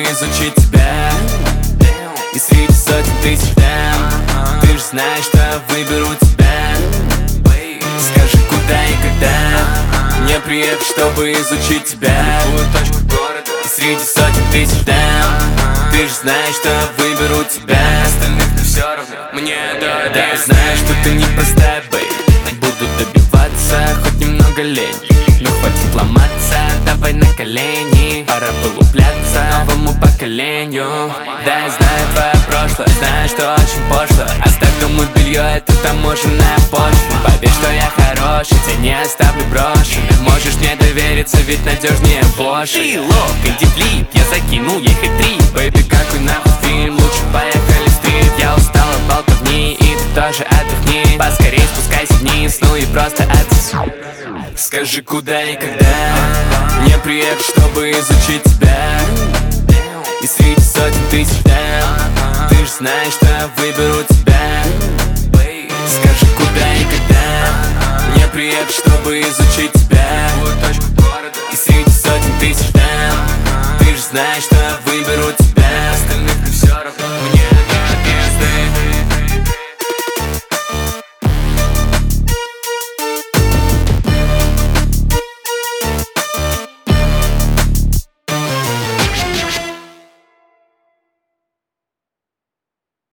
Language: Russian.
изучить тебя. И среди сотен тысяч дам, ты же знаешь, что выберу тебя. Скажи, куда и когда мне приехать, чтобы изучить тебя. И среди сотен тысяч дам, ты же знаешь, что выберу тебя. Остальных-то все равно мне, да. Я знаю, что ты непростая, бэй. Буду добиваться, хоть немного лень, но хватит ломаться, давай на колени. Пора вылупляться новому поколению. Да, я знаю твое прошлое, знаю, что очень пошло. Оставь дома белье, это таможенная почва. Поверь, что я хороший, тебя не оставлю брошенным. Можешь мне довериться, ведь надежнее Bosch. Ты лох, иди флип, я закинул ей хэт-трик. Бэйби, какой нахуй фильм, лучше поехали в стрит. Я устал от болтовни, и ты тоже отдохни. Поскорей спускайся вниз, ну и просто отсоси. Скажи, куда и когда мне приехать, чтобы изучить тебя. И среди сотен тысяч дам, ты же знаешь, что я выберу тебя. Скажи, куда и когда мне приехать, чтобы изучить тебя. И среди сотен тысяч дам, ты же знаешь, что я выберу тебя.